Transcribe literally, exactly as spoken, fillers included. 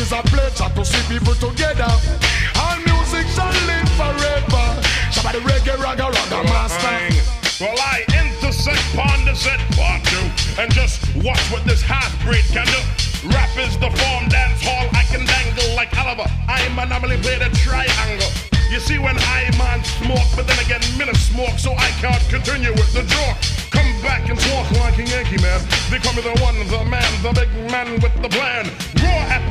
is a pleasure to see people together. All music shall live forever. Shabba the reggae, ragga, ragga master. Well, I intersect pond the set part two, and just watch what this half-breed can do. Rap is the form, dance hall, I can dangle like Oliver. I'm a normally play the triangle. You see when I man smoke, but then again minute smoke, so I can't continue with the joke. Come back and talk like a Yankee man. They call me the one, the man, the big man with the plan. Raw at